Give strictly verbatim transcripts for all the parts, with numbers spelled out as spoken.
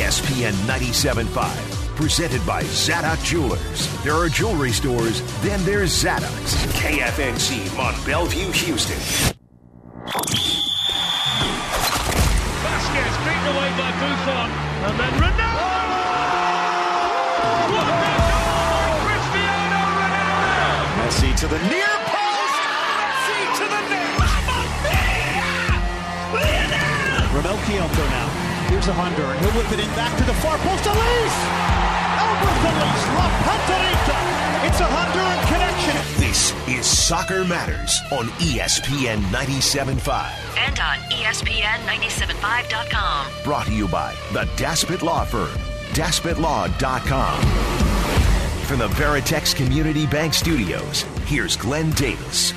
S P N ninety-seven point five. Presented by Zadok Jewelers. There are jewelry stores, then there's Zadok's. K F N C, Mont Bellevue, Houston. Vasquez beaten away by Buffon. And then Ronaldo! What a goal by Cristiano Ronaldo! Messi to the near post! Messi to the net! Mamma mia! Romel Kyoto now. Here's a Honduran. He'll whip it in back to the far post. Elise! Albert Elise! La Pantarita! It's a Honduran connection. This is Soccer Matters on E S P N ninety-seven point five. And on E S P N ninety-seven point five dot com. Brought to you by the Daspit Law Firm, daspit law dot com. From the Veritex Community Bank Studios, here's Glenn Davis.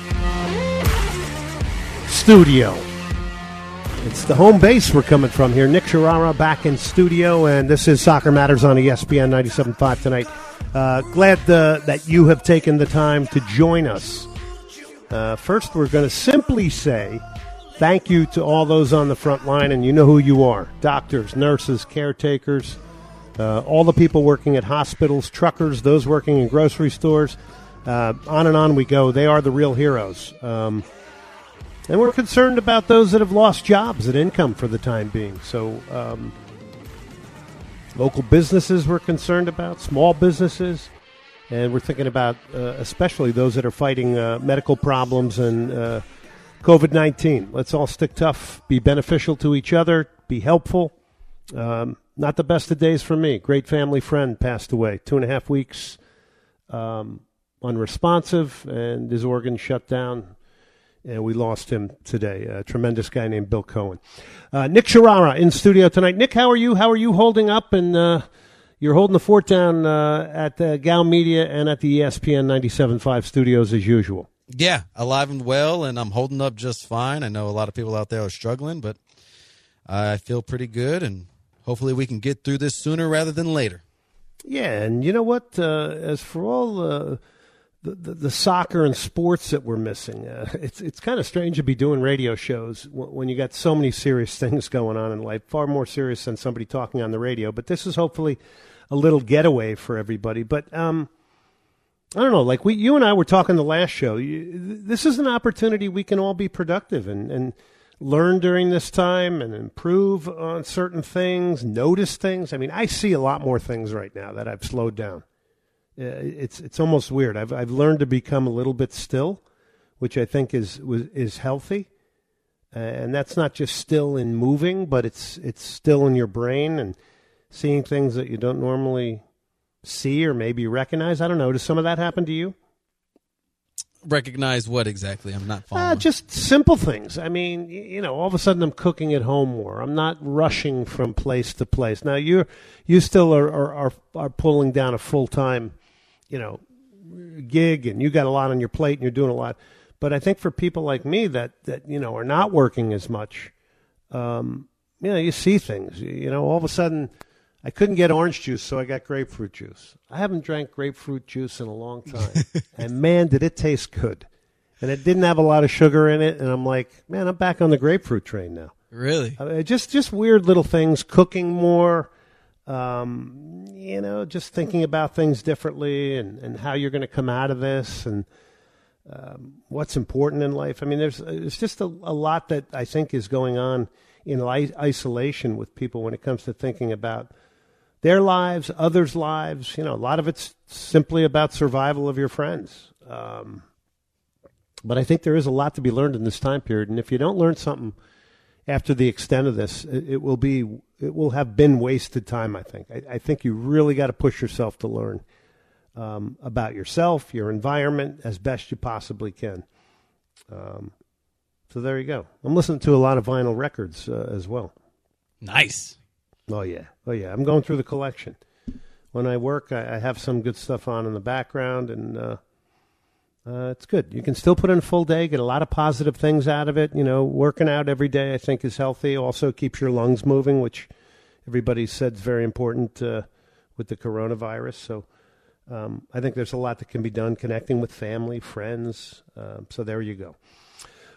Studio. It's the home base we're coming from here. Nick Sharara back in studio, and this is Soccer Matters on E S P N ninety-seven point five tonight. Uh, glad uh, that you have taken the time to join us. Uh, first, we're going to simply say thank you to all those on the front line, and you know who you are. Doctors, nurses, caretakers, uh, all the people working at hospitals, truckers, those working in grocery stores. Uh, on and on we go. They are the real heroes. Um And we're concerned about those that have lost jobs and income for the time being. So um, local businesses we're concerned about, small businesses, and we're thinking about uh, especially those that are fighting uh, medical problems and uh, covid nineteen. Let's all stick tough, be beneficial to each other, be helpful. Um, not the best of days for me. Great family friend passed away, two and a half weeks, um, unresponsive, and his organs shut down. And we lost him today. A tremendous guy named Bill Cohen. Uh, Nick Sharara in studio tonight. Nick, how are you? How are you holding up? And uh, you're holding the fort down uh, at uh, Gal Media and at the E S P N ninety-seven point five studios as usual. Yeah, alive and well, and I'm holding up just fine. I know a lot of people out there are struggling, but I feel pretty good, and hopefully we can get through this sooner rather than later. Yeah, and you know what? Uh, as for all uh, the, the the soccer and sports that we're missing, uh, it's it's kind of strange to be doing radio shows when you got so many serious things going on in life, far more serious than somebody talking on the radio. But this is hopefully a little getaway for everybody. But um, I don't know, like we, you and I were talking the last show. You, this is an opportunity we can all be productive and, and learn during this time and improve on certain things, notice things. I mean, I see a lot more things right now that I've slowed down. Uh, it's it's almost weird. I've I've learned to become a little bit still, which I think is is healthy, uh, and that's not just still in moving, but it's it's still in your brain and seeing things that you don't normally see or maybe recognize. I don't know. Does some of that happen to you? Recognize what exactly? I'm not following. Uh, just simple things. I mean, you know, all of a sudden I'm cooking at home more. I'm not rushing from place to place. Now you you still are are are, are pulling down a full time, you know, gig, and you got a lot on your plate and you're doing a lot. But I think for people like me that, that you know, are not working as much, um, you know, you see things. You know, all of a sudden I couldn't get orange juice, so I got grapefruit juice. I haven't drank grapefruit juice in a long time. And, man, did it taste good. And it didn't have a lot of sugar in it. And I'm like, man, I'm back on the grapefruit train now. Really? Uh, just just weird little things, cooking more, um, you know, just thinking about things differently and, and how you're going to come out of this and um, what's important in life. I mean, there's, there's just a, a lot that I think is going on in isolation with people when it comes to thinking about their lives, others' lives. You know, a lot of it's simply about survival of your friends. Um, but I think there is a lot to be learned in this time period. And if you don't learn something after the extent of this, it, it will be, it will have been wasted time, I think. I, I think you really got to push yourself to learn um, about yourself, your environment, as best you possibly can. Um, so there you go. I'm listening to a lot of vinyl records uh, as well. Nice. Oh, yeah. Oh, yeah. I'm going through the collection. When I work, I, I have some good stuff on in the background, and uh, uh, it's good. You can still put in a full day, get a lot of positive things out of it. You know, working out every day, I think, is healthy. Also keeps your lungs moving, which everybody said is very important uh, with the coronavirus. So um, I think there's a lot that can be done connecting with family, friends. Uh, so there you go.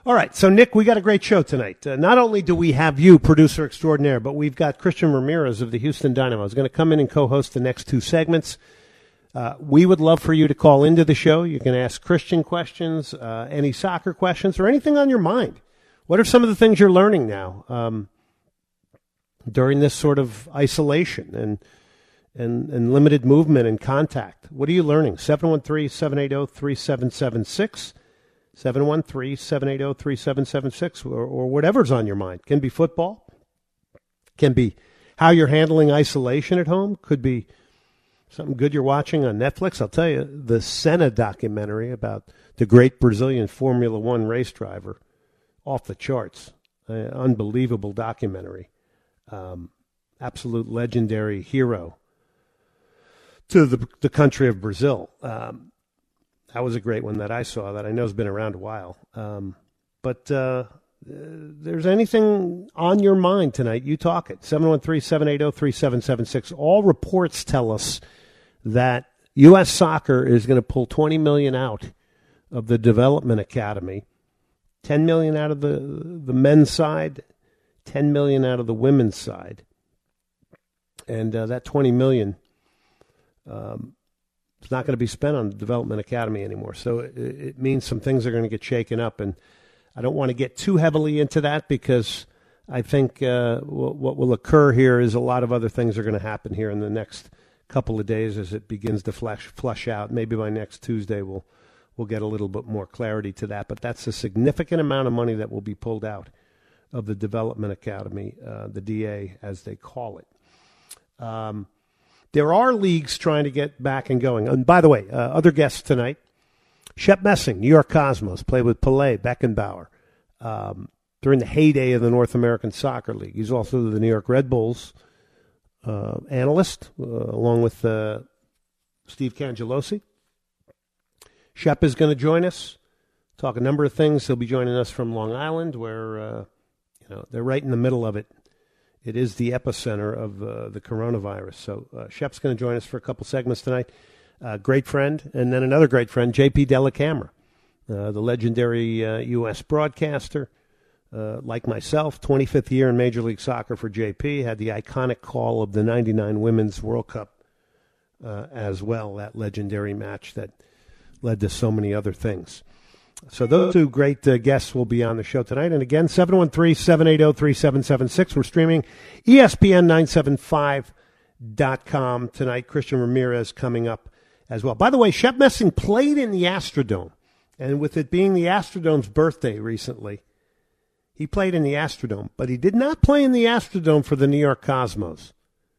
All right, so Nick, we got a great show tonight. Uh, not only do we have you, producer extraordinaire, but we've got Christian Ramirez of the Houston Dynamo is going to come in and co-host the next two segments. Uh, we would love for you to call into the show. You can ask Christian questions, uh, any soccer questions, or anything on your mind. What are some of the things you're learning now um, during this sort of isolation and, and and limited movement and contact? What are you learning? seven one three, seven eight zero, three seven seven six, seven one three, seven eight zero, three seven seven six, or, or whatever's on your mind. Can be football, can be how you're handling isolation at home, could be something good you're watching on Netflix. I'll tell you, the Senna documentary about the great Brazilian Formula One race driver, off the charts. Uh, unbelievable documentary. Um, absolute legendary hero to the the country of Brazil. Um, that was a great one that I saw that I know has been around a while. Um, but uh, there's anything on your mind tonight, you talk it. seven one three, seven eight zero, three seven seven six. All reports tell us that U S Soccer is going to pull twenty million dollars out of the Development Academy. ten million dollars out of the the men's side, ten million dollars out of the women's side. And uh, that twenty million dollars um, is not going to be spent on the Development Academy anymore. So it, it means some things are going to get shaken up. And I don't want to get too heavily into that because I think uh, w- what will occur here is a lot of other things are going to happen here in the next couple of days as it begins to flush, flush out. Maybe by next Tuesday we'll We'll get a little bit more clarity to that, but that's a significant amount of money that will be pulled out of the Development Academy, uh, the D A, as they call it. Um, there are leagues trying to get back and going. And by the way, uh, other guests tonight, Shep Messing, New York Cosmos, played with Pelé, Beckenbauer, um, during the heyday of the North American Soccer League. He's also the New York Red Bulls uh, analyst, uh, along with uh, Steve Cangelosi. Shep is going to join us, talk a number of things. He'll be joining us from Long Island, where uh, you know they're right in the middle of it. It is the epicenter of uh, the coronavirus. So uh, Shep's going to join us for a couple segments tonight. Uh, great friend, and then another great friend, J P Dellacamera, uh, the legendary uh, U S broadcaster, uh, like myself, twenty-fifth year in Major League Soccer for J P, had the iconic call of the ninety-nine Women's World Cup uh, as well, that legendary match that led to so many other things. So those two great uh, guests will be on the show tonight. And again, seven one three, seven eight zero, three seven seven six. We're streaming E S P N nine seventy-five dot com tonight. Christian Ramirez coming up as well. By the way, Shep Messing played in the Astrodome. And with it being the Astrodome's birthday recently, he played in the Astrodome. But he did not play in the Astrodome for the New York Cosmos.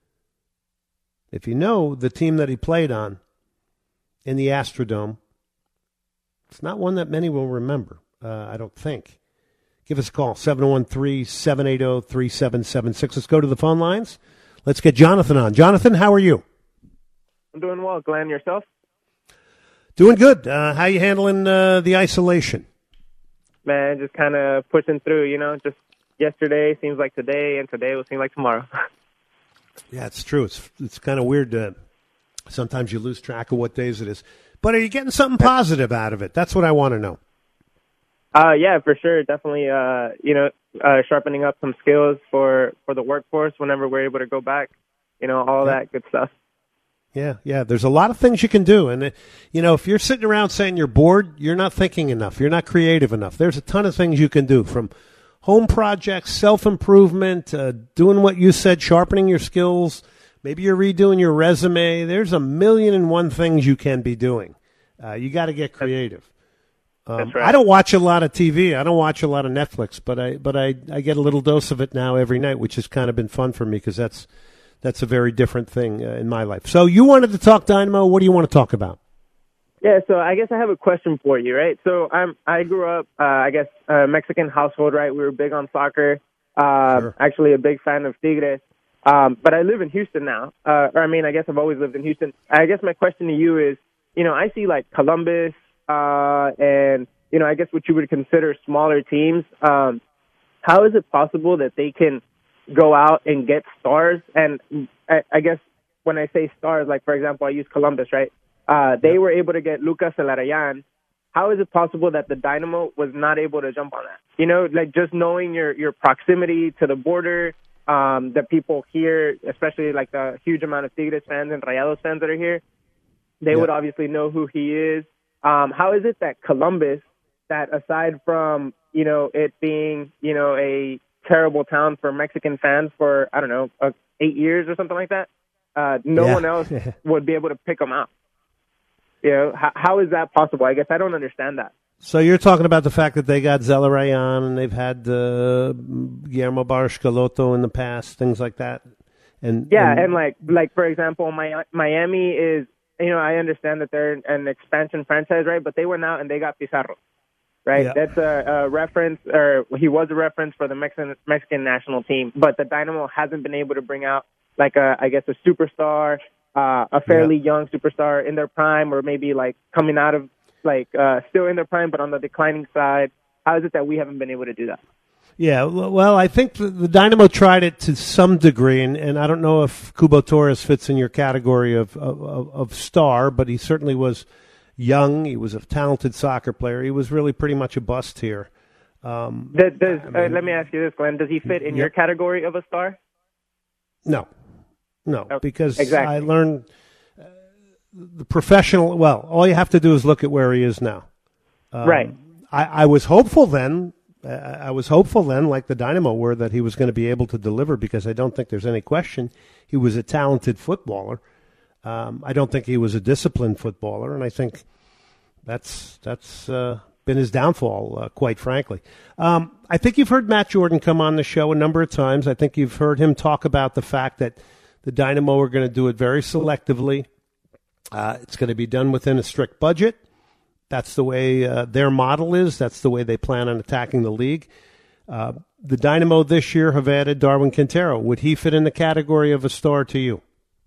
If you know the team that he played on in the Astrodome, it's not one that many will remember, uh, I don't think. Give us a call, seven one three, seven eight zero, three seven seven six. Let's go to the phone lines. Let's get Jonathan on. Jonathan, how are you? I'm doing well. Glenn, yourself? Doing good. Uh, how you handling uh, the isolation? Man, just kind of pushing through, you know. Just yesterday seems like today, and today will seem like tomorrow. Yeah, it's true. It's, it's kind of weird to sometimes you lose track of what days it is. But are you getting something positive out of it? That's what I want to know. Uh, yeah, for sure. Definitely, uh, you know, uh, sharpening up some skills for, for the workforce whenever we're able to go back, you know, all yeah. that good stuff. Yeah, yeah. There's a lot of things you can do. And, uh, you know, if you're sitting around saying you're bored, you're not thinking enough. You're not creative enough. There's a ton of things you can do, from home projects, self-improvement, uh, doing what you said, sharpening your skills. Maybe you're redoing your resume. There's a million and one things you can be doing. Uh, you got to get creative. Um, That's right. I don't watch a lot of T V. I don't watch a lot of Netflix, but I but I, I get a little dose of it now every night, which has kind of been fun for me because that's that's a very different thing uh, in my life. So you wanted to talk Dynamo. What do you want to talk about? Yeah, so I guess I have a question for you, right? So I'm I grew up, uh, I guess, a Mexican household, right? We were big on soccer. Uh, Sure. Actually, a big fan of Tigres. Um, but I live in Houston now. Uh, or I mean, I guess I've always lived in Houston. I guess my question to you is, you know, I see like Columbus uh, and, you know, I guess what you would consider smaller teams. Um, how is it possible that they can go out and get stars? And I, I guess when I say stars, like, for example, I use Columbus, right? Uh, they were able to get Lucas Zelarayan. how is it possible that the Dynamo was not able to jump on that? You know, like just knowing your, your proximity to the border, um, the people here, especially like the huge amount of Tigres fans and Rayados fans that are here, they Yep. would obviously know who he is. Um, how is it that Columbus, that aside from, you know, it being, you know, a terrible town for Mexican fans for, I don't know, uh, eight years or something like that, uh, no Yeah. one else would be able to pick them out? You know, how, how is that possible? I guess I don't understand that. So you're talking about the fact that they got Zelarayan and they've had uh, Guillermo Barros-Schelotto in the past, things like that. And Yeah, and, and like, like for example, my, Miami is, you know, I understand that they're an expansion franchise, right? But they went out and they got Pizarro, right? Yeah. That's a, a reference, or he was a reference for the Mexican Mexican national team. But the Dynamo hasn't been able to bring out like a, I guess, a superstar, uh, a fairly Yeah. young superstar in their prime, or maybe like coming out of like uh, still in their prime, but on the declining side. How is it that we haven't been able to do that? Yeah, well, I think the, the Dynamo tried it to some degree, and, and I don't know if Cubo Torres fits in your category of, of, of star, but he certainly was young. He was a talented soccer player. He was really pretty much a bust here. Um, Does, does, I uh, mean- let me ask you this, Glenn. Does he fit in Yep. your category of a star? no, no, Oh, because exactly. I learned uh, the professional, well, all you have to do is look at where he is now. Um, Right. I, I was hopeful then. Uh, I was hopeful then, like the Dynamo were, that he was going to be able to deliver, because I don't think there's any question he was a talented footballer. Um, I don't think he was a disciplined footballer, and I think that's that's uh, been his downfall, uh, quite frankly. Um, I think you've heard Matt Jordan come on the show a number of times. I think you've heard him talk about the fact that the Dynamo are going to do it very selectively. Uh, it's going to be done within a strict budget. That's the way uh, their model is. That's the way they plan on attacking the league. Uh, the Dynamo this year have added Darwin Quintero. Would he fit in the category of a star to you?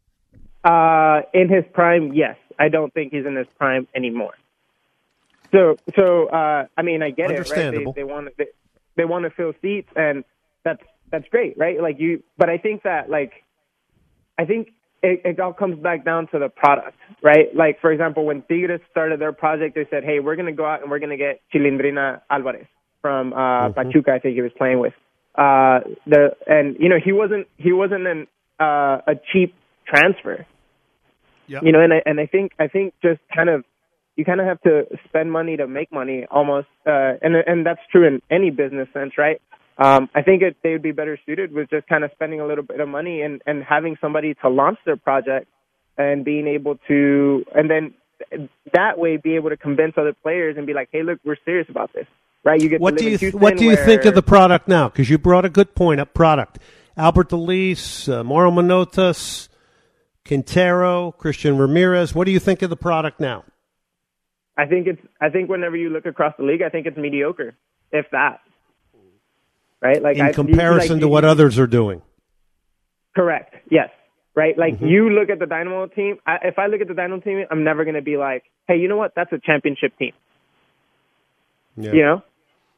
Uh, in his prime, yes. I don't think he's in his prime anymore. So, so uh, I mean, I get it, right? Understandable. They, they want they, they want to fill seats, and that's that's great, right? Like you, but I think that like, I think it, it all comes back down to the product, right? Like for example, when Tigres started their project, they said, "Hey, we're going to go out and we're going to get Chilindrina Alvarez from uh, mm-hmm. Pachuca." I think he was playing with uh, the, and you know, he wasn't he wasn't an uh, a cheap transfer. Yep. You know, and I and I think I think just kind of you kind of have to spend money to make money almost, uh, and and that's true in any business sense, right? Um, I think it, they would be better suited with just kind of spending a little bit of money and, and having somebody to launch their project and being able to, and then that way be able to convince other players and be like, hey, look, we're serious about this, right? You get What to do live you in Houston What do you where, think of the product now? Because you brought a good point up. Product: Albert Elise, uh, Mauro Manotas, Quintero, Christian Ramirez. What do you think of the product now? I think it's. I think whenever you look across the league, I think it's mediocre, if that. Right, like in I, comparison like, to what others are doing. Correct. Yes. Right. Like Mm-hmm. you look at the Dynamo team. I, if I look at the Dynamo team, I'm never going to be like, hey, you know what? That's a championship team. Yeah. You know.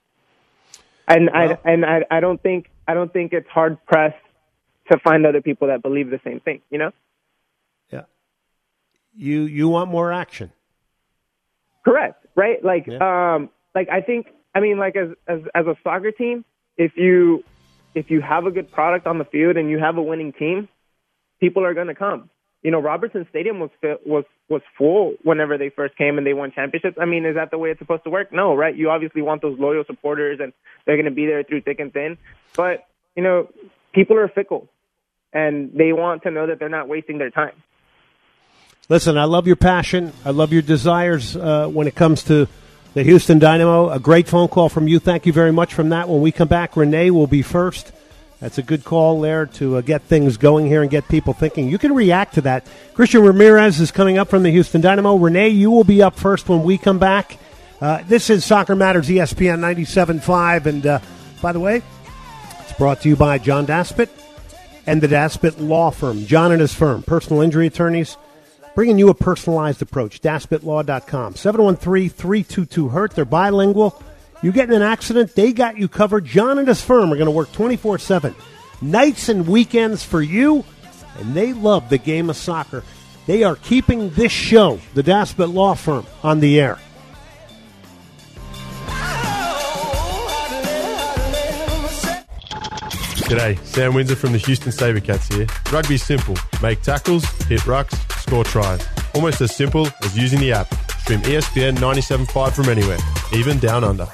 And Well- I and I I don't think I don't think it's hard pressed to find other people that believe the same thing. You know. Yeah. You you want more action. Correct. Right. Like Yeah. um like I think I mean like as as as a soccer team, if you if you have a good product on the field and you have a winning team, people are going to come. You know, Robertson Stadium was was was full whenever they first came and they won championships. I mean, is that the way it's supposed to work? No, right? You obviously want those loyal supporters, and they're going to be there through thick and thin. But you know, people are fickle, and they want to know that they're not wasting their time. Listen, I love your passion. I love your desires uh, when it comes to the Houston Dynamo. A great phone call from you. Thank you very much from that. When we come back, Renee will be first. That's a good call there to uh, get things going here and get people thinking. You can react to that. Christian Ramirez is coming up from the Houston Dynamo. Renee, you will be up first when we come back. Uh, this is Soccer Matters, E S P N ninety-seven point five. And uh, by the way, it's brought to you by John Daspit and the Daspit Law Firm. John and his firm, personal injury attorneys, bringing you a personalized approach. Daspit Law dot com. seven one three, three two two, hurt. They're bilingual. You get in an accident, they got you covered. John and his firm are going to work twenty-four seven, nights and weekends for you, and they love the game of soccer. They are keeping this show, the Daspit Law Firm, on the air. G'day, Sam Windsor from the Houston SaberCats here. Rugby's simple. Make tackles, hit rucks, score tries. Almost as simple as using the app. Stream E S P N ninety-seven point five from anywhere, even down under.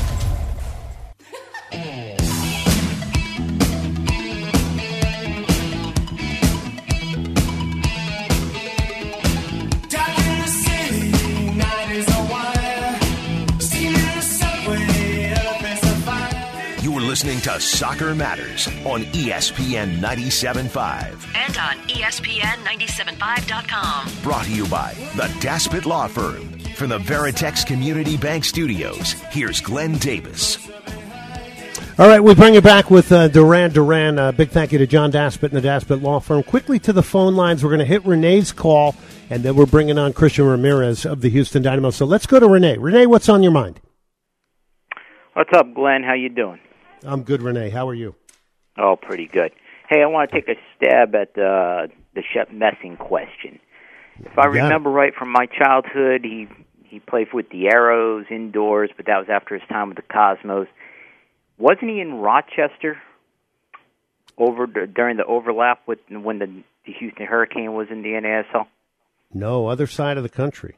Listening to Soccer Matters on E S P N ninety-seven point five. And on E S P N ninety-seven point five dot com. Brought to you by the Daspit Law Firm. From the Veritex Community Bank Studios, here's Glenn Davis. All right, we bring you back with uh, Duran Duran. Uh, big thank you to John Daspit and the Daspit Law Firm. Quickly to the phone lines. We're going to hit Renee's call, and then we're bringing on Christian Ramirez of the Houston Dynamo. So let's go to Renee. Renee, what's on your mind? What's up, Glenn? How you doing? I'm good, Renee. How are you? Oh, pretty good. Hey, I want to take a stab at uh, the Shep Messing question. If I remember right from my childhood, he he played with the Arrows indoors, but that was after his time with the Cosmos. Wasn't he in Rochester over during the overlap with when the, the Houston Hurricane was in the N A S L? No, other side of the country.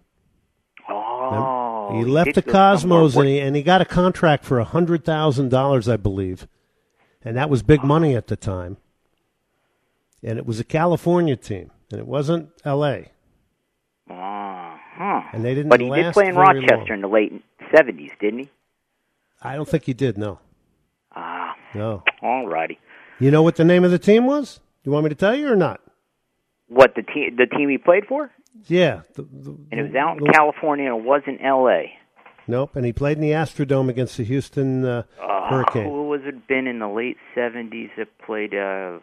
Oh, he left he the Cosmos and he, and he got a contract for one hundred thousand dollars, I believe. And that was big money at the time. And it was a California team, and it wasn't L A. Uh-huh. And they didn't But he last did play in very Rochester long. in the late seventies, didn't he? I don't think he did, no. Ah, No. all righty. You know what the name of the team was? You want me to tell you or not? What, the, te- the team he played for? Yeah. The, the, And it was out in the, California, and it wasn't L A. Nope, and he played in the Astrodome against the Houston uh, uh, Hurricane. Who was it been in the late seventies that played, uh,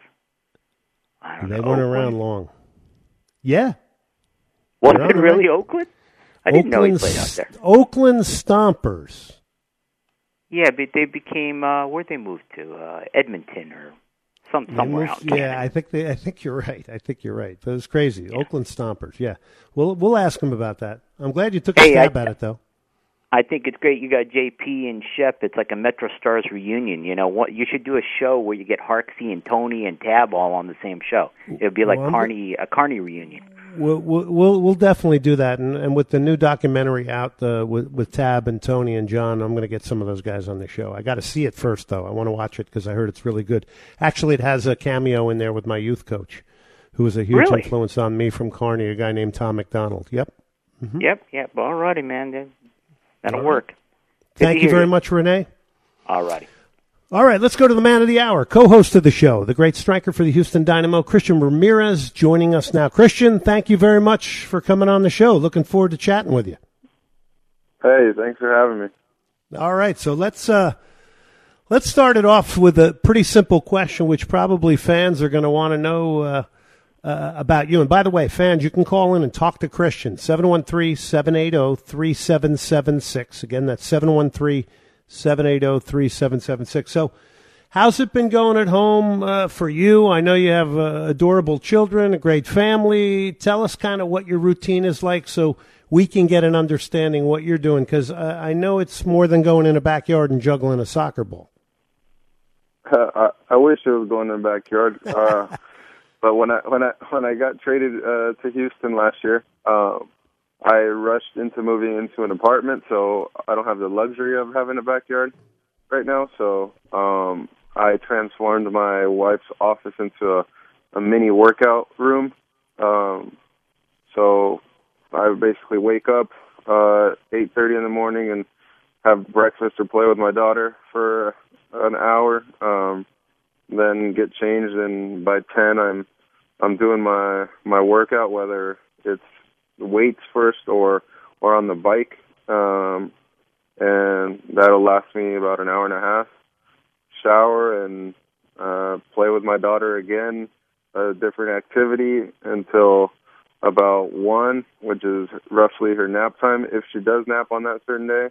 I don't They know, weren't Oakland? around long. Yeah. Was They're on it the really right- Oakland? I didn't know he Oakland, played out there. Oakland Stompers. Yeah, but they became, uh, where'd they move to? Uh, Edmonton or some, They somewhere moved- out in Yeah, Canada. I think they, I think you're right. I think you're right. But it was crazy. Yeah. Oakland Stompers. Yeah, we'll we'll ask him about that. I'm glad you took a Hey, stab I- at it, though. I think it's great. You got J P and Shep. It's like a Metro Stars reunion. You know, what you should do a show where you get Harksey and Tony and Tab all on the same show. It would be like Well, I'm- Carney, a Carney reunion. We'll we'll we'll, we'll definitely do that. And, and with the new documentary out uh, with with Tab and Tony and John, I'm going to get some of those guys on the show. I got to see it first, though. I want to watch it because I heard it's really good. Actually, it has a cameo in there with my youth coach, who was a huge Really? influence on me from Carney, a guy named Tom McDonald. Yep. Mm-hmm. Yep, yep. All righty, man. That- That'll All right. work. Good Thank to you hear very much, Renee. All righty. All right, let's go to the man of the hour, co-host of the show, the great striker for the Houston Dynamo, Christian Ramirez, joining us now. Christian, thank you very much for coming on the show. Looking forward to chatting with you. Hey, thanks for having me. All right, so let's uh, let's start it off with a pretty simple question, which probably fans are going to want to know uh, uh, about you. And by the way, fans, you can call in and talk to Christian, seven one three, seven eight zero, three seven seven six. Again, that's seven one three, seven eight zero, three seven seven six. So how's it been going at home uh, for you? I know you have uh, adorable children, a great family. Tell us kind of what your routine is like so we can get an understanding what you're doing, because uh, I know it's more than going in a backyard and juggling a soccer ball. Uh, I, I wish it was going in the backyard. Uh, but when I when I when I got traded uh, to Houston last year, um, I rushed into moving into an apartment, so I don't have the luxury of having a backyard right now. So um, I transformed my wife's office into a, a mini workout room. Um, so I basically wake up uh, eight thirty in the morning and have breakfast or play with my daughter for an hour, um, then get changed, and by ten I'm I'm doing my my workout, whether it's weights first or or on the bike, um, and that'll last me about an hour and a half. Shower and uh, play with my daughter again, a different activity until about one, which is roughly her nap time, if she does nap on that certain day.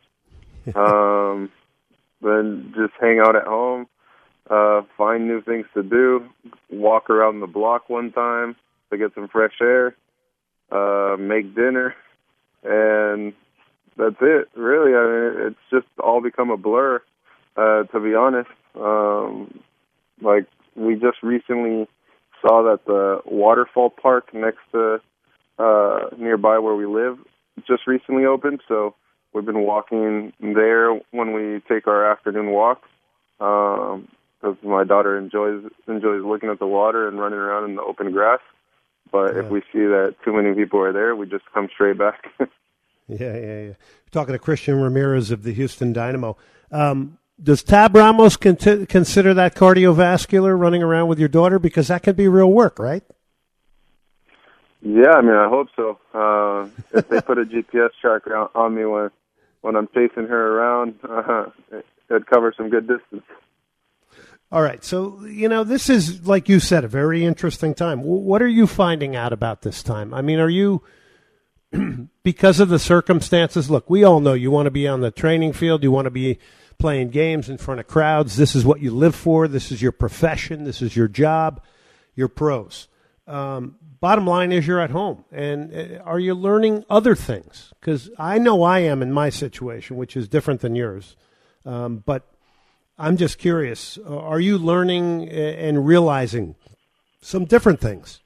Um, then just hang out at home, uh, find new things to do, walk around the block one time to get some fresh air, uh, make dinner, and that's it, really. I mean, it's just all become a blur, uh, to be honest. Um, like, we just recently saw that the waterfall park next to uh, nearby where we live just recently opened. So we've been walking there when we take our afternoon walks. Um, because my daughter enjoys enjoys looking at the water and running around in the open grass. But yeah. if we see that too many people are there, we just come straight back. yeah, yeah, yeah. You're talking to Christian Ramirez of the Houston Dynamo. Um, does Tab Ramos con- consider that cardiovascular, running around with your daughter? Because that could be real work, right? Yeah, I mean, I hope so. Uh, if they put a G P S tracker on, on me when when I'm chasing her around, uh, it, it'd cover some good distance. All right, so, you know, this is, like you said, a very interesting time. What are you finding out about this time? I mean, are you, because of the circumstances, look, we all know you want to be on the training field, you want to be playing games in front of crowds, this is what you live for, this is your profession, this is your job, you're pros. Um, bottom line is you're at home, and uh, are you learning other things? Because I know I am in my situation, which is different than yours, um, but I'm just curious, are you learning and realizing some different things?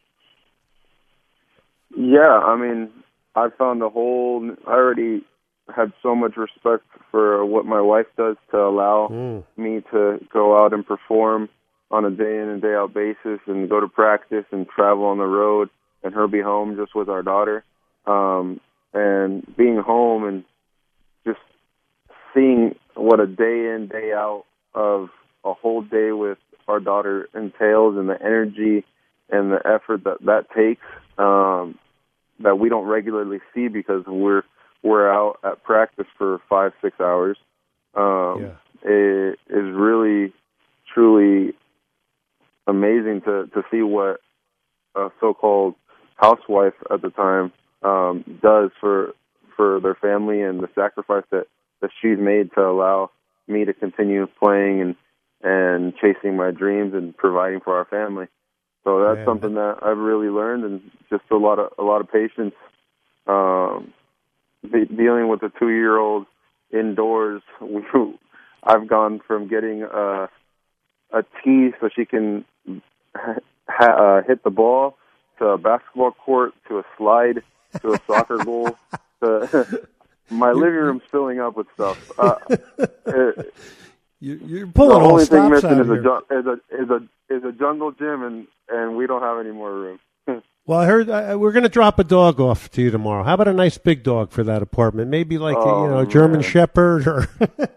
Yeah, I mean, I found a whole, I already had so much respect for what my wife does to allow mm. me to go out and perform on a day in and day out basis and go to practice and travel on the road and her be home just with our daughter. Um, and being home and just seeing what a day in, day out of a whole day with our daughter entails and the energy and the effort that that takes um, that we don't regularly see because we're we're out at practice for five, six hours. Um, yeah. It is really, truly amazing to, to see what a so-called housewife at the time um, does for for their family and the sacrifice that, that she's made to allow me to continue playing and, and chasing my dreams and providing for our family. So that's yeah. something that I've really learned, and just a lot of a lot of patience. Um, be, dealing with a two-year-old indoors, we, I've gone from getting a, a tee so she can ha, uh, hit the ball to a basketball court to a slide to a soccer goal to my living room's filling up with stuff. Uh, it, you, you're pulling the all only thing missing is a, is a is a is a jungle gym, and, and we don't have any more room. Well, I heard uh, we're going to drop a dog off to you tomorrow. How about a nice big dog for that apartment? Maybe like oh, a, you know a German man. Shepherd or.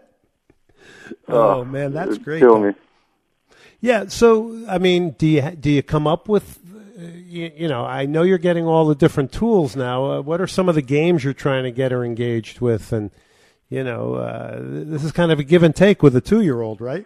oh, oh man, that's great. Kill me. Yeah. So I mean, do you do you come up with? You, you know, I know you're getting all the different tools now. Uh, what are some of the games you're trying to get her engaged with? And, you know, uh, this is kind of a give and take with a two-year-old, right?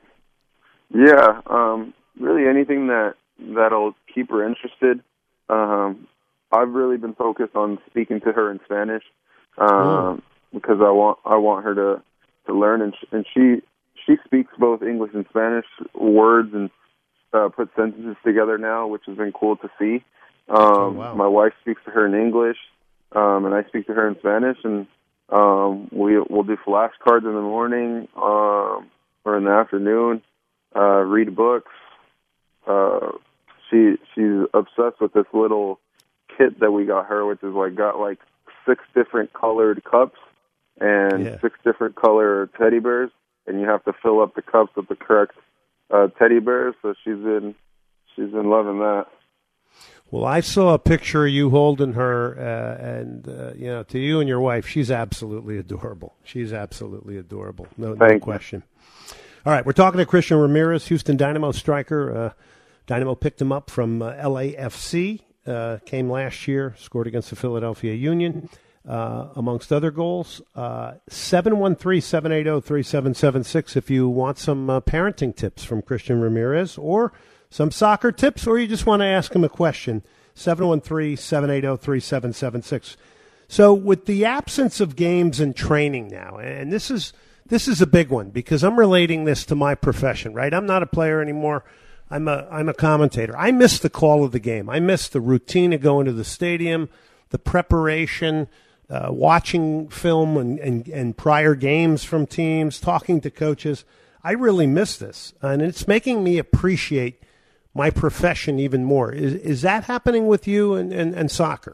Yeah, um, really anything that, that'll keep her interested. Um, I've really been focused on speaking to her in Spanish um, mm. because I want I want her to, to learn. And, sh- and she she speaks both English and Spanish words and Uh, put sentences together now, which has been cool to see. Um, oh, wow. My wife speaks to her in English, um, and I speak to her in Spanish, and um, we, we'll do flashcards in the morning um, or in the afternoon, uh, read books. Uh, she she's obsessed with this little kit that we got her, which is like got like six different colored cups and yeah. six different color teddy bears, and you have to fill up the cups with the correct Uh, teddy bears, so she's been she's been loving that. Well, I saw a picture of you holding her, uh, and uh, you know, to you and your wife, she's absolutely adorable. She's absolutely adorable, no, no question. All right, we're talking to Christian Ramirez, Houston Dynamo striker. Uh, Dynamo picked him up from uh, L A F C, uh, came last year, scored against the Philadelphia Union. Uh, amongst other goals. uh, seven one three, seven eight zero, three seven seven six if you want some uh, parenting tips from Christian Ramirez or some soccer tips, or you just want to ask him a question. seven one three, seven eight zero, three seven seven six. So with the absence of games and training now, and this is this is a big one because I'm relating this to my profession, right? I'm not a player anymore. I'm a I'm a commentator. I miss the call of the game. I miss the routine of going to the stadium, the preparation, Uh, watching film and, and, and prior games from teams, talking to coaches. I really miss this, and it's making me appreciate my profession even more. Is is that happening with you and, and, and soccer?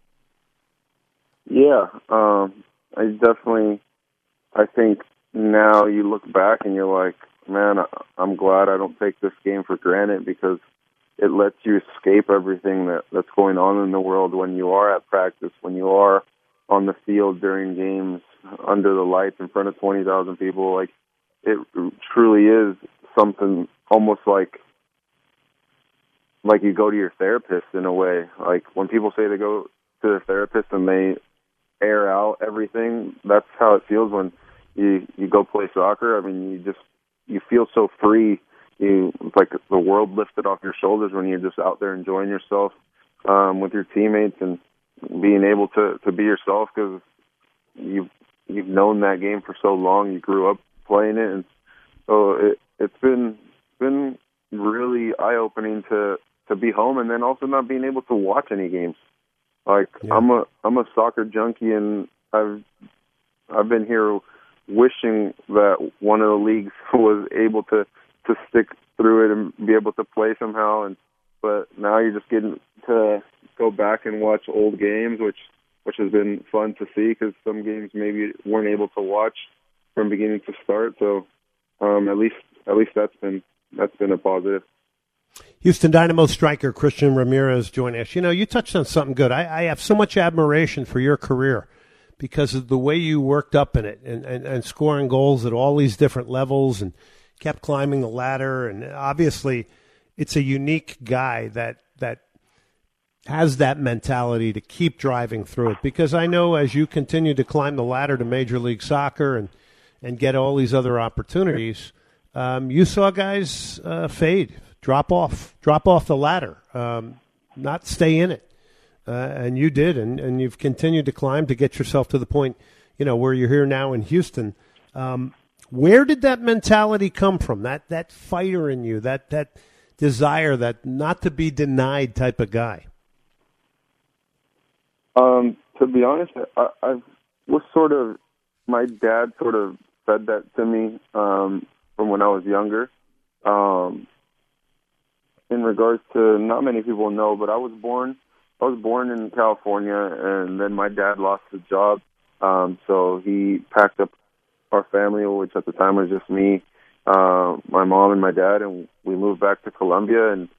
Yeah, um, I definitely, I think now you look back and you're like, man, I'm glad I don't take this game for granted, because it lets you escape everything that, that's going on in the world when you are at practice, when you are on the field during games, under the lights in front of twenty thousand people. Like, it truly is something almost like like you go to your therapist in a way. Like, when people say they go to their therapist and they air out everything, that's how it feels when you you go play soccer. I mean, you just you feel so free. You it's like the world lifted off your shoulders when you're just out there enjoying yourself um, with your teammates and being able to, to be yourself, because you've you've known that game for so long. You grew up playing it, and so it it's been been really eye opening to, to be home, and then also not being able to watch any games. Like yeah. I'm a I'm a soccer junkie, and I've I've been here wishing that one of the leagues was able to, to stick through it and be able to play somehow. And but now you're just getting to go back and watch old games, which which has been fun to see, because some games maybe weren't able to watch from beginning to start. So um, at least at least that's been that's been a positive. Houston Dynamo striker Christian Ramirez joining us. You know, you touched on something good. I, I have so much admiration for your career because of the way you worked up in it and, and, and scoring goals at all these different levels and kept climbing the ladder. And obviously, it's a unique guy that that has that mentality to keep driving through it. Because I know as you continue to climb the ladder to Major League Soccer and, and get all these other opportunities, um, you saw guys uh, fade. Drop off, drop off the ladder, um, not stay in it. Uh, and you did, and, and you've continued to climb to get yourself to the point, you know, where you're here now in Houston. Um, where did that mentality come from, that that fighter in you, that, that desire, that not to be denied type of guy? Um, to be honest, I, I was sort of, my dad sort of said that to me um, from when I was younger. Um In regards to, not many people know, but I was born, I was born in California, and then my dad lost his job, um, so he packed up our family, which at the time was just me, uh, my mom, and my dad, and we moved back to Colombia, and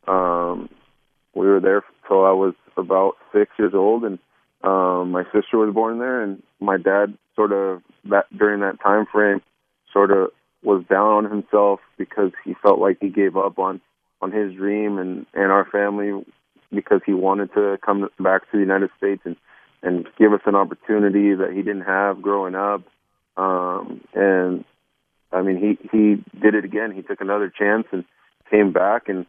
um, we were there until I was about six years old, and um, my sister was born there, and my dad sort of that during that time frame, sort of was down on himself because he felt like he gave up on. on his dream and, and our family, because he wanted to come back to the United States and, and give us an opportunity that he didn't have growing up. Um, and, I mean, he, he did it again. He took another chance and came back, and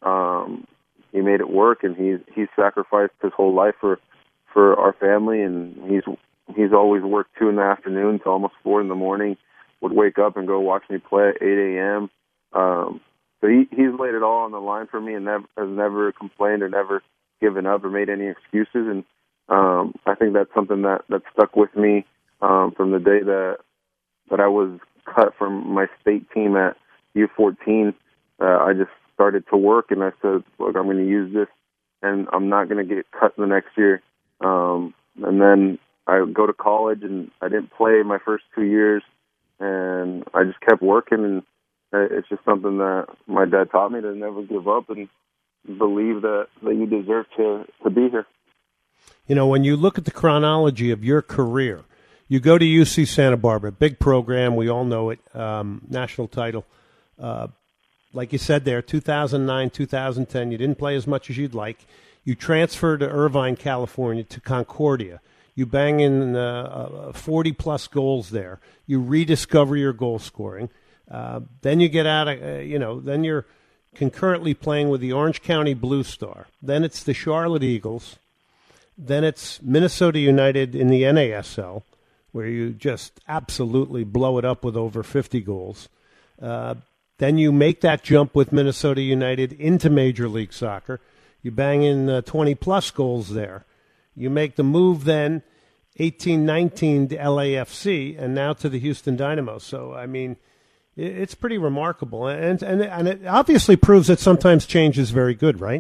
um, he made it work, and he's, he's sacrificed his whole life for, for our family, and he's he's always worked two in the afternoon to almost four in the morning, would wake up and go watch me play at eight a.m., um, So he, he's laid it all on the line for me and never, has never complained or never given up or made any excuses. And um, I think that's something that, that stuck with me um, from the day that that I was cut from my state team at U fourteen. Uh, I just started to work, and I said, look, I'm going to use this, and I'm not going to get cut in the next year. Um, and then I go to college, and I didn't play my first two years, and I just kept working, and it's just something that my dad taught me, to never give up and believe that, that you deserve to, to be here. You know, when you look at the chronology of your career, you go to U C Santa Barbara, big program, we all know it, um, national title. Uh, like you said there, two thousand nine, two thousand ten, you didn't play as much as you'd like. You transferred to Irvine, California, to Concordia. You bang in uh, forty-plus goals there. You rediscover your goal scoring. Uh, then you get out of, uh, you know, then you're concurrently playing with the Orange County Blue Star. Then it's the Charlotte Eagles. Then it's Minnesota United in the N A S L, where you just absolutely blow it up with over fifty goals. Uh, then you make that jump with Minnesota United into Major League Soccer. You bang in uh, twenty-plus goals there. You make the move then, eighteen nineteen to L A F C, and now to the Houston Dynamo. So, I mean, It's pretty remarkable, and and and it obviously proves that sometimes change is very good, right?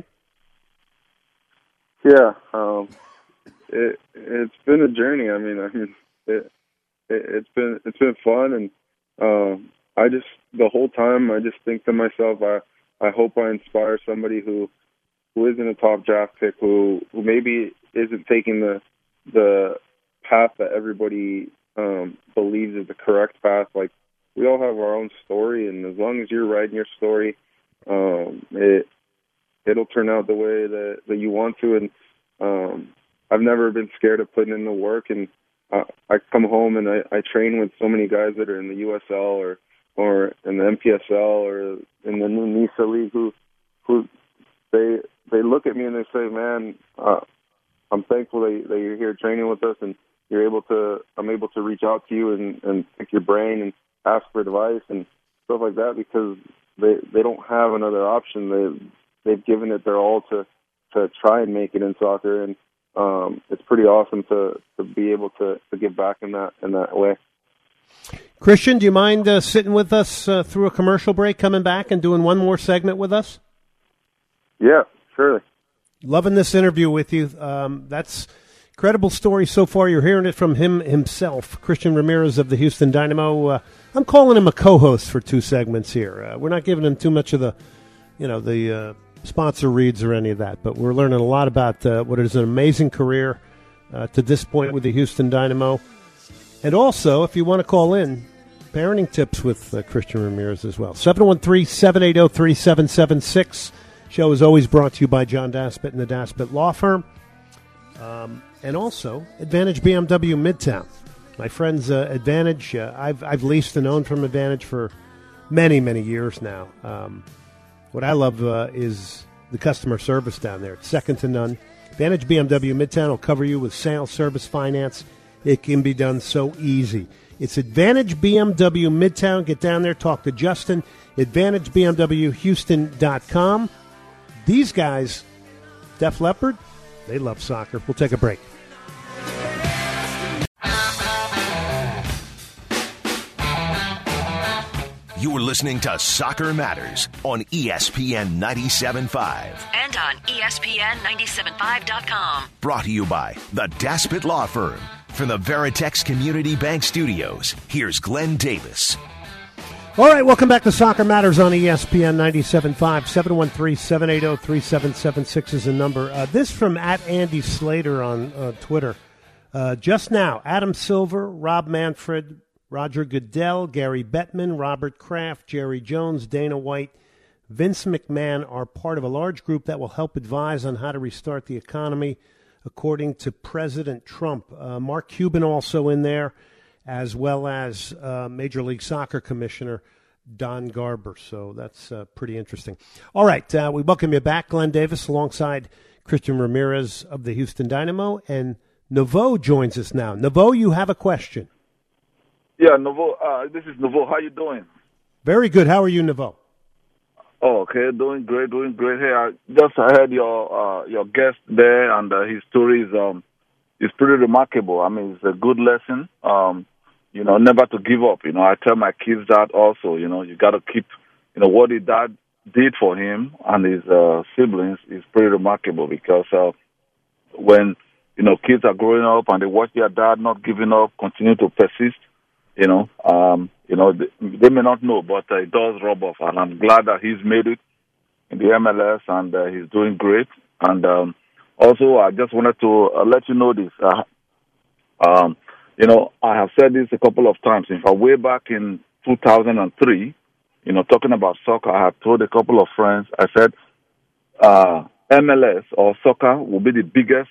Yeah, um, it it's been a journey. I mean, I mean, it, it it's been it's been fun, and um, I just the whole time I just think to myself, I I hope I inspire somebody who who isn't a top draft pick, who who maybe isn't taking the the path that everybody um, believes is the correct path. Like, we all have our own story, and as long as you're writing your story, um, it it'll turn out the way that, that you want to. And um, I've never been scared of putting in the work. And I, I come home and I, I train with so many guys that are in the U S L or or in the M P S L or in the new NISA league who who they they look at me and they say, "Man, uh, I'm thankful that, that you're here training with us, and you're able to I'm able to reach out to you and, and pick your brain and ask for advice and stuff like that, because they they don't have another option. They they've given it their all to to try and make it in soccer, and um, it's pretty awesome to, to be able to, to give back in that in that way. Christian, do you mind uh, sitting with us uh, through a commercial break, coming back and doing one more segment with us? Yeah, surely. Loving this interview with you. Um, that's incredible story so far. You're hearing it from him himself, Christian Ramirez of the Houston Dynamo. Uh, I'm calling him a co-host for two segments here. Uh, we're not giving him too much of the, you know, the uh, sponsor reads or any of that, but we're learning a lot about uh, what is an amazing career uh, to this point with the Houston Dynamo. And also, if you want to call in, parenting tips with uh, Christian Ramirez as well. seven one three, seven eight zero, three seven seven six. Show is always brought to you by John Daspit and the Daspit Law Firm. Um, and also, Advantage B M W Midtown. My friends, uh, Advantage, uh, I've, I've leased and owned from Advantage for many, many years now. Um, what I love uh, is the customer service down there. It's second to none. Advantage B M W Midtown will cover you with sales, service, finance. It can be done so easy. It's Advantage B M W Midtown. Get down there, talk to Justin. Advantage B M W Houston dot com. These guys, Def Leppard, they love soccer. We'll take a break. You're listening to Soccer Matters on E S P N ninety-seven point five. And on E S P N ninety-seven point five dot com. Brought to you by the Daspit Law Firm. From the Veritex Community Bank Studios, here's Glenn Davis. All right, welcome back to Soccer Matters on E S P N ninety-seven point five. seven one three, seven eight zero, three seven seven six is the number. Uh, this from at Andy Slater on uh, Twitter. Uh, just now, Adam Silver, Rob Manfred, Roger Goodell, Gary Bettman, Robert Kraft, Jerry Jones, Dana White, Vince McMahon are part of a large group that will help advise on how to restart the economy, according to President Trump. Uh, Mark Cuban also in there, as well as uh, Major League Soccer Commissioner Don Garber. So that's uh, pretty interesting. All right, uh, we welcome you back, Glenn Davis, alongside Christian Ramirez of the Houston Dynamo, and Nouveau joins us now. Nouveau, you have a question. Yeah, Nouveau, uh, this is Nouveau. How you doing? Very good. How are you, Nouveau? Oh, okay, doing great, doing great. Hey, I just heard your uh, your guest there, and uh, his story is um is pretty remarkable. I mean, it's a good lesson. Um, you know, never to give up. You know, I tell my kids that also. You know, you got to keep. You know, what his dad did for him and his uh, siblings is pretty remarkable, because uh, when you know kids are growing up and they watch their dad not giving up, continue to persist. You know, um, you know, they, they may not know, but uh, it does rub off, and I'm glad that he's made it in the M L S, and uh, he's doing great. And um, also, I just wanted to uh, let you know this. Uh, um, you know, I have said this a couple of times. In fact, way back in two thousand three, you know, talking about soccer, I have told a couple of friends, I said, uh, M L S or soccer will be the biggest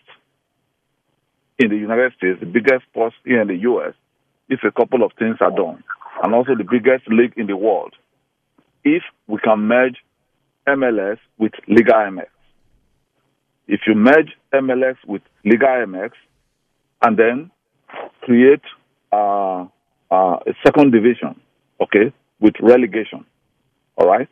in the United States, the biggest sport here in the U S, if a couple of things are done, and also the biggest league in the world, if we can merge M L S with Liga M X. If you merge M L S with Liga M X and then create uh, uh, a second division, okay, with relegation, all right,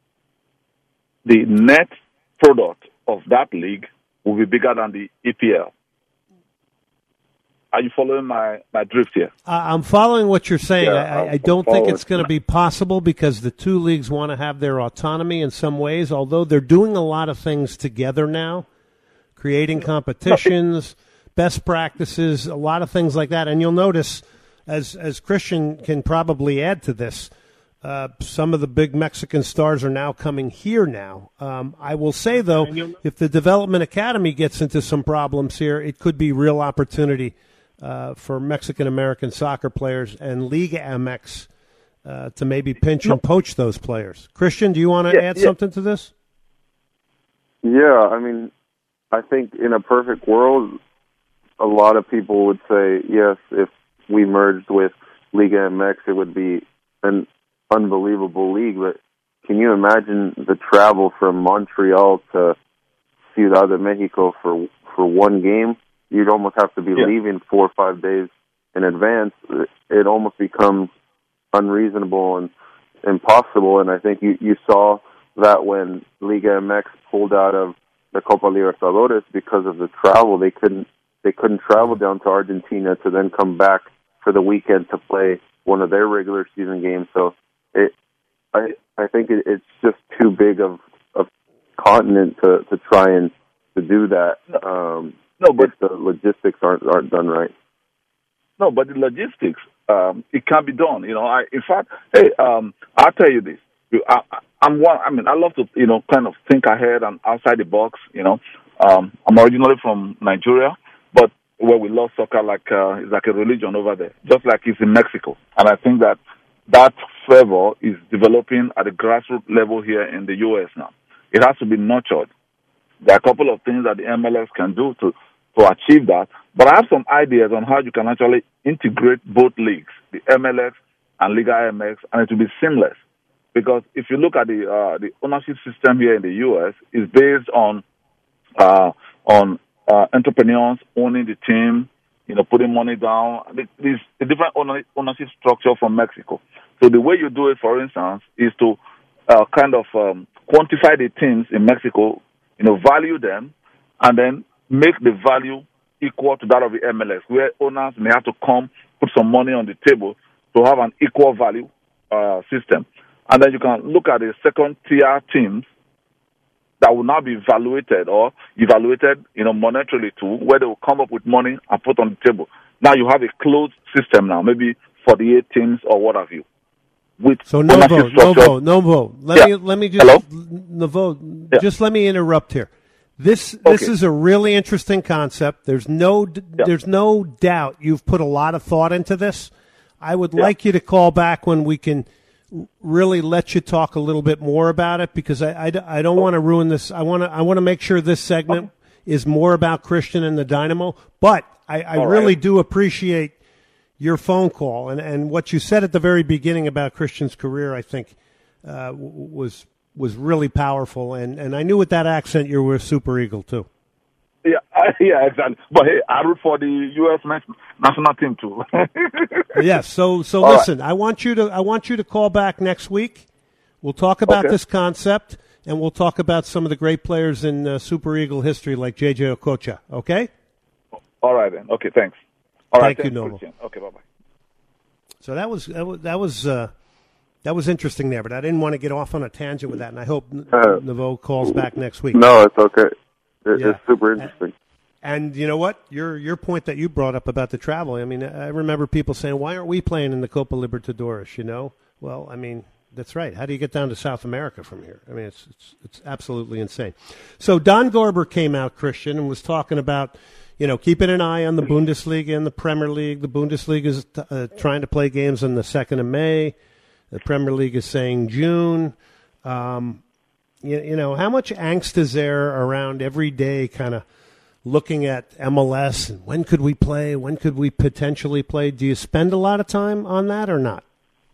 the net product of that league will be bigger than the E P L. Are you following my, my drift here? Uh, I'm following what you're saying. Yeah, I, I don't think it's going to be possible because the two leagues want to have their autonomy in some ways, although they're doing a lot of things together now, creating competitions, best practices, a lot of things like that. And you'll notice, as as Christian can probably add to this, uh, some of the big Mexican stars are now coming here now. Um, I will say, though, if the Development Academy gets into some problems here, it could be real opportunity Uh, for Mexican-American soccer players and Liga M X uh, to maybe pinch and poach those players. Christian, do you want to yeah, add yeah. something to this? Yeah, I mean, I think in a perfect world, a lot of people would say, yes, if we merged with Liga M X, it would be an unbelievable league. But can you imagine the travel from Montreal to Ciudad de Mexico for, for one game? You'd almost have to be yeah. leaving four or five days in advance. It almost becomes unreasonable and impossible. And I think you, you saw that when Liga M X pulled out of the Copa Libertadores because of the travel. They couldn't they couldn't travel down to Argentina to then come back for the weekend to play one of their regular season games. So it I I think it, it's just too big of a continent to, to try and to do that. Um, No, but if the logistics aren't aren't done right. No, but the logistics, um, it can be done. You know, I in fact, hey, um, I'll tell you this. I, I'm one. I mean, I love to, you know, kind of think ahead and outside the box. You know, um, I'm originally from Nigeria, but where we love soccer like uh, it's like a religion over there, just like it's in Mexico. And I think that that fervor is developing at the grassroots level here in the U S now. It has to be nurtured. There are a couple of things that the M L S can do to. to achieve that, but I have some ideas on how you can actually integrate both leagues, the M L X and Liga M X, and it will be seamless. Because if you look at the uh, the ownership system here in the U S, it's based on uh, on uh, entrepreneurs owning the team, you know, putting money down. There's a different ownership structure from Mexico. So the way you do it, for instance, is to uh, kind of um, quantify the teams in Mexico, you know, value them, and then make the value equal to that of the M L S, where owners may have to come, put some money on the table to have an equal value uh, system. And then you can look at the second-tier teams that will now be evaluated or evaluated, you know, monetarily too, where they will come up with money and put on the table. Now you have a closed system now, maybe forty-eight teams or what have you. With so Novo, Novo, Novo. Let yeah. me let me just Hello? Novo, yeah. just let me interrupt here. This this okay. is a really interesting concept. There's no yeah. there's no doubt you've put a lot of thought into this. I would yeah. like you to call back when we can really let you talk a little bit more about it because I, I, I don't want to ruin this. I want to I want to make sure this segment okay. is more about Christian and the Dynamo. But I, I really right. do appreciate your phone call and, and what you said at the very beginning about Christian's career. I think uh, was. was really powerful, and, and I knew with that accent you were a Super Eagle, too. Yeah, yeah, exactly. But, hey, I root for the U S national team, too. yes, so so All listen, right. I want you to I want you to call back next week. We'll talk about okay. this concept, and we'll talk about some of the great players in uh, Super Eagle history like J J Okocha, okay? All right, then. Okay, thanks. All Thank right, you, thanks, Noble. Christian. Okay, bye-bye. So that was, that was, that was uh, That was interesting there, but I didn't want to get off on a tangent with that, and I hope uh, Naveau calls back next week. No, it's okay. It, yeah. It's super interesting. And, and you know what? Your your point that you brought up about the travel, I mean, I remember people saying, why aren't we playing in the Copa Libertadores, you know? Well, I mean, that's right. How do you get down to South America from here? I mean, it's it's, it's absolutely insane. So Don Garber came out, Christian, and was talking about, you know, keeping an eye on the Bundesliga and the Premier League. The Bundesliga is uh, trying to play games on the second of May. The Premier League is saying June. Um, you, you know, how much angst is there around every day kind of looking at M L S and when could we play, when could we potentially play? Do you spend a lot of time on that or not?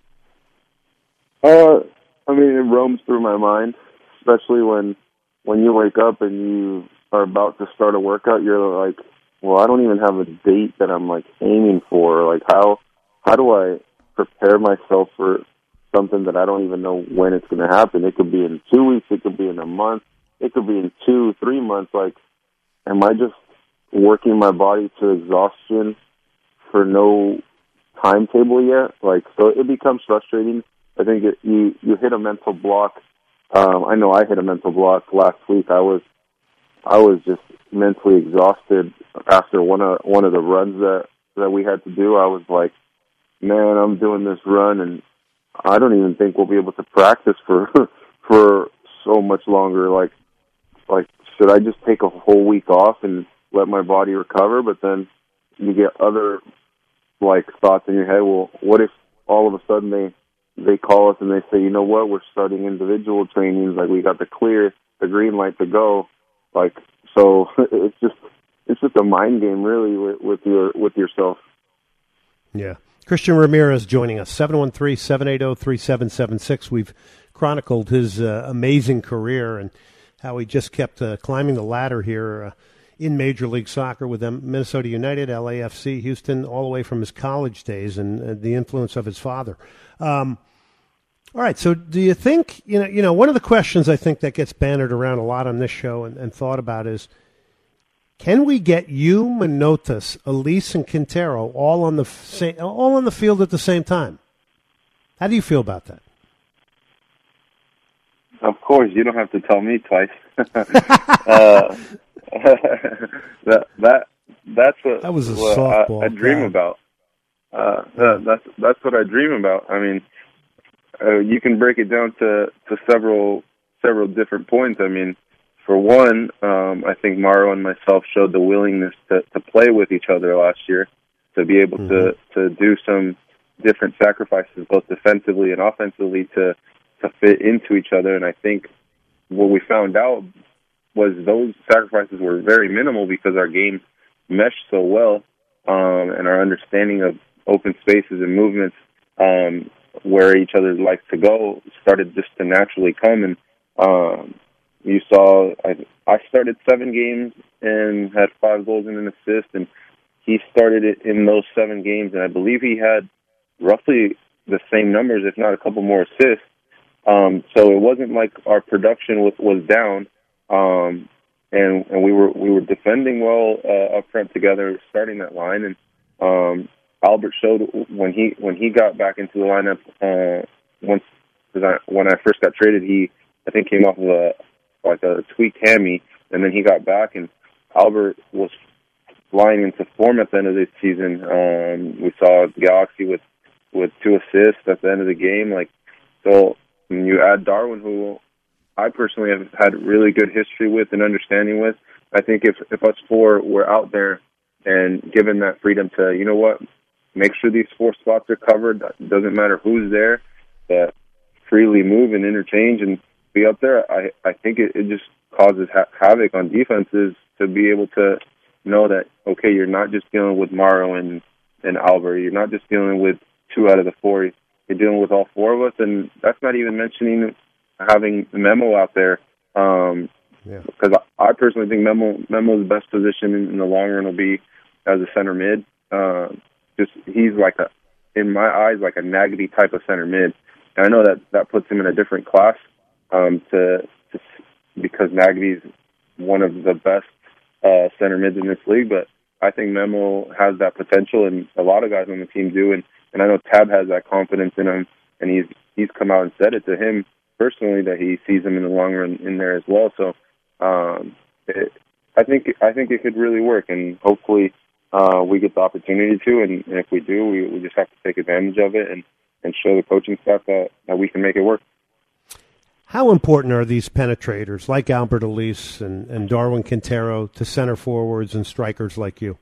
Uh, I mean, it roams through my mind, especially when when you wake up and you are about to start a workout. You're like, well, I don't even have a date that I'm like aiming for. Like, how how do I prepare myself for something that I don't even know when it's going to happen? It could be in two weeks. It could be in a month. It could be in two, three months. Like, am I just working my body to exhaustion for no timetable yet. Like, so it becomes frustrating. I think it, you you hit a mental block. Um, I know I hit a mental block last week. I was I was just mentally exhausted after one of one of the runs that that we had to do. I was like, man, I'm doing this run, and I don't even think we'll be able to practice for for so much longer. Like, like should I just take a whole week off and let my body recover? But then you get other like thoughts in your head. Well, what if all of a sudden they they call us and they say, you know what, we're starting individual trainings. Like, we got the clear, the green light to go. Like, so it's just it's just a mind game, really, with, with your with yourself. Yeah. Christian Ramirez joining us, seven one three, seven eight zero, three seven seven six. We've chronicled his uh, amazing career and how he just kept uh, climbing the ladder here uh, in Major League Soccer with them, Minnesota United, L A F C, Houston, all the way from his college days and uh, the influence of his father. Um, all right, so do you think, you know, you know, one of the questions I think that gets bannered around a lot on this show and, and thought about is, can we get you, Manotas, Elise, and Quintero all on the same, all on the field at the same time? How do you feel about that? Of course, you don't have to tell me twice. uh, that that that's what, that was a what softball I, I dream guy. about. Uh, that, that's that's what I dream about. I mean, uh, you can break it down to, to several several different points. I mean, for one, um, I think Mauro and myself showed the willingness to, to play with each other last year, to be able mm-hmm. to, to do some different sacrifices, both defensively and offensively, to to fit into each other. And I think what we found out was those sacrifices were very minimal because our game meshed so well, um, and our understanding of open spaces and movements, um, where each other likes to go, started just to naturally come. And um, you saw, I, I started seven games and had five goals and an assist, and he started it in those seven games, and I believe he had roughly the same numbers, if not a couple more assists. Um, so it wasn't like our production was, was down, um, and, and we were we were defending well uh, up front together, starting that line. And um, Albert showed when he when he got back into the lineup uh, once I, when I first got traded, he I think came off of a like a tweaked hammy, and then he got back, and Albert was flying into form at the end of this season. Um, we saw the Galaxy with with two assists at the end of the game, like so. And you add Darwin, who I personally have had really good history with and understanding with. I think if, if us four were out there and given that freedom to, you know what, make sure these four spots are covered, it doesn't matter who's there, that freely move and interchange and be up there, I, I think it, it just causes ha- havoc on defenses to be able to know that, okay, you're not just dealing with Mauro and, and Albert, you're not just dealing with two out of the four, you're dealing with all four of us, and that's not even mentioning having Memo out there. Um, yeah. Because I, I personally think Memo Memo's best position in, in the long run will be as a center mid. Uh, just he's like a, in my eyes, like a Nagby type of center mid. And I know that that puts him in a different class um, to, to because Nagby's one of the best uh, center mids in this league. But I think Memo has that potential, and a lot of guys on the team do. And And I know Tab has that confidence in him, and he's he's come out and said it to him personally that he sees him in the long run in there as well. So um, it, I think I think it could really work, and hopefully uh, we get the opportunity to. And, and if we do, we, we just have to take advantage of it and, and show the coaching staff that, that we can make it work. How important are these penetrators like Albert Elise and, and Darwin Quintero to center forwards and strikers like you?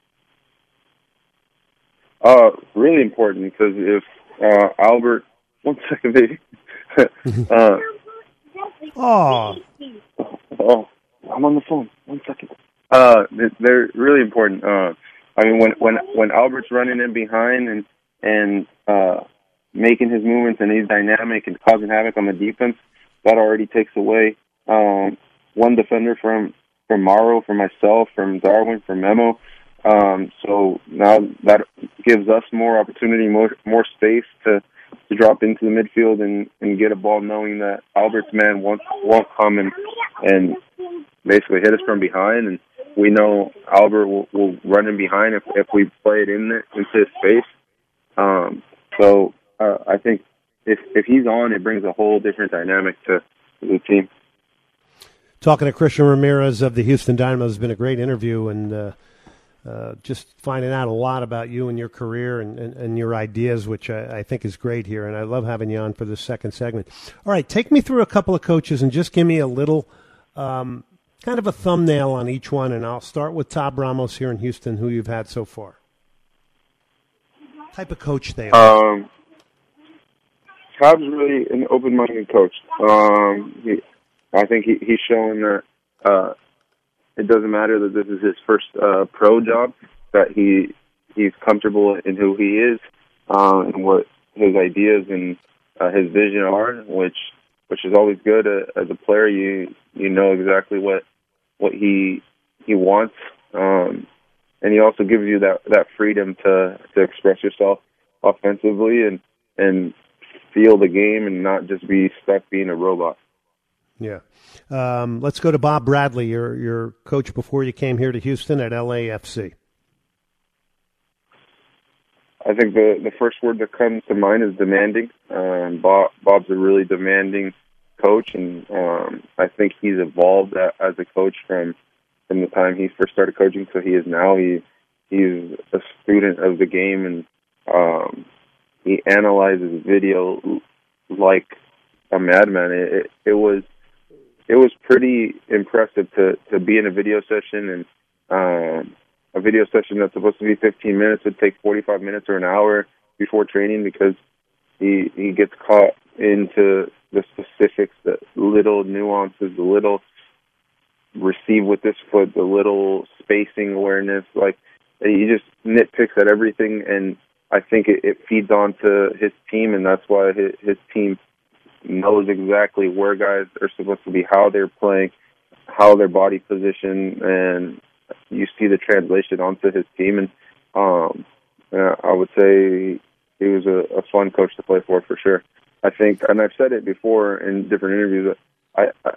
Uh, really important, because if uh, Albert, one second, baby. uh, oh, oh, I'm on the phone. One second. Uh, they're really important. Uh, I mean, when when when Albert's running in behind and and uh, making his movements, and he's dynamic and causing havoc on the defense, that already takes away um, one defender from from Mauro, from myself, from Darwin, from Memo. Um, so now that gives us more opportunity, more more space to, to drop into the midfield and, and get a ball, knowing that Albert's man won't won't come and and basically hit us from behind. And we know Albert will, will run in behind if, if we play it in the, into his space. Um, so uh, I think if if he's on, it brings a whole different dynamic to, to the team. Talking to Christian Ramirez of the Houston Dynamo has been a great interview, and uh, uh, just finding out a lot about you and your career and, and, and your ideas, which I, I think is great here. And I love having you on for this second segment. All right, take me through a couple of coaches and just give me a little um, kind of a thumbnail on each one. And I'll start with Tab Ramos here in Houston, who you've had so far. What type of coach they are? Um, Tab's really an open-minded coach. Um, he, I think he, he's showing that uh, it doesn't matter that this is his first uh, pro job, that he he's comfortable in who he is uh, and what his ideas and uh, his vision are, which which is always good. Uh, as a player, you you know exactly what what he he wants, um, and he also gives you that, that freedom to, to express yourself offensively and and feel the game and not just be stuck being a robot. Yeah. Um, let's go to Bob Bradley, your your coach before you came here to Houston at L A F C. I think the, the first word that comes to mind is demanding. Um, Bob, Bob's a really demanding coach, and um, I think he's evolved as a coach from from the time he first started coaching to he is now. He he's a student of the game, and um, he analyzes video like a madman. It, it, it was it was pretty impressive to, to be in a video session, and um, a video session that's supposed to be fifteen minutes would take forty-five minutes or an hour before training, because he he gets caught into the specifics, the little nuances, the little receive with this foot, the little spacing awareness. Like, he just nitpicks at everything, and I think it, it feeds on to his team, and that's why his, his team knows exactly where guys are supposed to be, how they're playing, how their body position, and you see the translation onto his team. And um, uh, I would say he was a, a fun coach to play for, for sure. I think, and I've said it before in different interviews, I, I,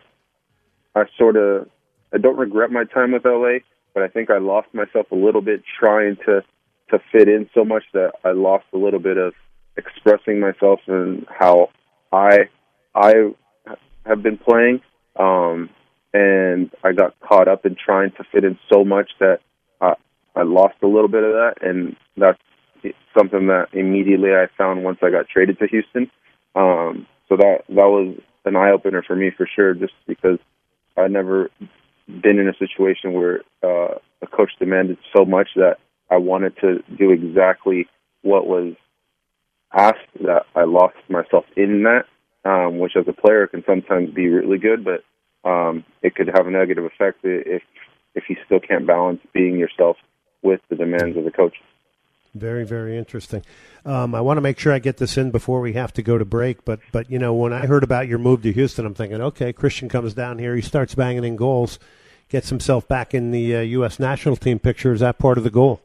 I sort of, I don't regret my time with L A, but I think I lost myself a little bit trying to, to fit in so much that I lost a little bit of expressing myself and how I I have been playing, um, and I got caught up in trying to fit in so much that I, I lost a little bit of that, and that's something that immediately I found once I got traded to Houston. Um, so that that was an eye-opener for me for sure, just because I'd never been in a situation where uh, a coach demanded so much that I wanted to do exactly what was asked, that I lost myself in that, um, which as a player can sometimes be really good, but um, it could have a negative effect if if you still can't balance being yourself with the demands of the coach. Very, very interesting. Um, I want to make sure I get this in before we have to go to break, but, but you know, when I heard about your move to Houston, I'm thinking, okay, Christian comes down here, he starts banging in goals, gets himself back in the uh, U S national team picture. Is that part of the goal?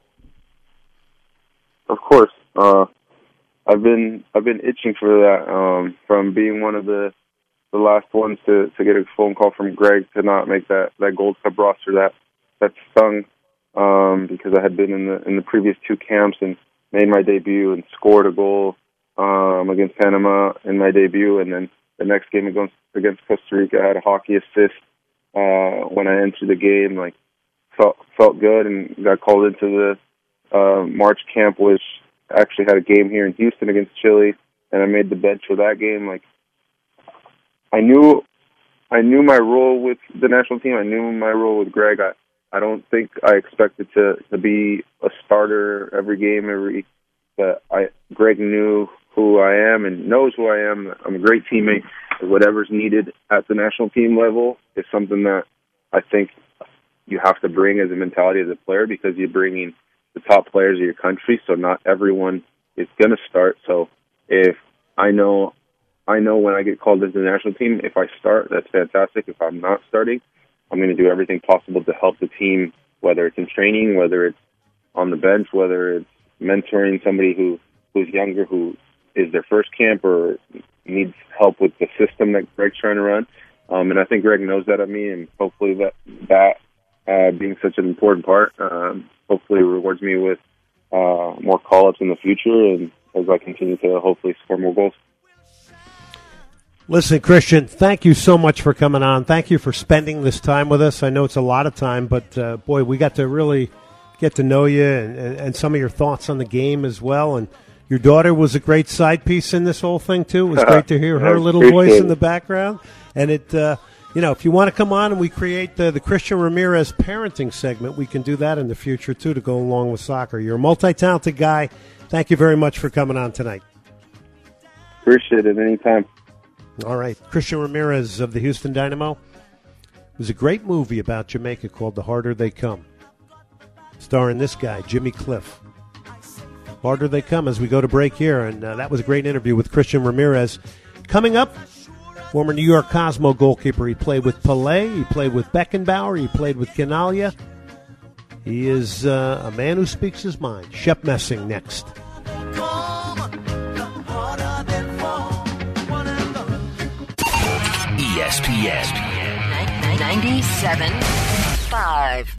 Of course. Uh, I've been I've been itching for that, um, from being one of the the last ones to, to get a phone call from Greg to not make that, that Gold Cup roster. That that stung, um, because I had been in the in the previous two camps and made my debut and scored a goal um, against Panama in my debut, and then the next game against against Costa Rica, I had a hockey assist uh, when I entered the game. Like, felt felt good, and got called into the uh, March camp, which actually had a game here in Houston against Chile, and I made the bench for that game. Like, I knew, I knew my role with the national team. I knew my role with Greg. I, I don't think I expected to, to be a starter every game, every. But I, Greg knew who I am and knows who I am. I'm a great teammate. Whatever's needed at the national team level is something that I think you have to bring as a mentality as a player, because you're bringing the top players of your country, so not everyone is going to start. So if I know, I know when I get called into the national team, if I start, that's fantastic. If I'm not starting, I'm going to do everything possible to help the team, whether it's in training, whether it's on the bench, whether it's mentoring somebody who, who's younger, who is their first camp or needs help with the system that Greg's trying to run. Um, and I think Greg knows that of me, and hopefully that, that uh, being such an important part. Um, hopefully, it rewards me with uh, more call-ups in the future, and as I continue to hopefully score more goals. Listen, Christian, thank you so much for coming on. Thank you for spending this time with us. I know it's a lot of time, but, uh, boy, we got to really get to know you and, and, and some of your thoughts on the game as well. And your daughter was a great side piece in this whole thing, too. It was great to hear her little voice in the background. And, it, uh, you know, if you want to come on and we create the, the Christian Ramirez parenting segment, we can do that in the future, too, to go along with soccer. You're a multi-talented guy. Thank you very much for coming on tonight. Appreciate it anytime. All right. Christian Ramirez of the Houston Dynamo. It was a great movie about Jamaica called The Harder They Come, starring this guy, Jimmy Cliff. Harder They Come as we go to break here, and uh, that was a great interview with Christian Ramirez. Coming up, former New York Cosmo goalkeeper. He played with Pelé, he played with Beckenbauer, he played with Canalia. He is uh, a man who speaks his mind. Shep Messing next. E S P N ninety-seven point five.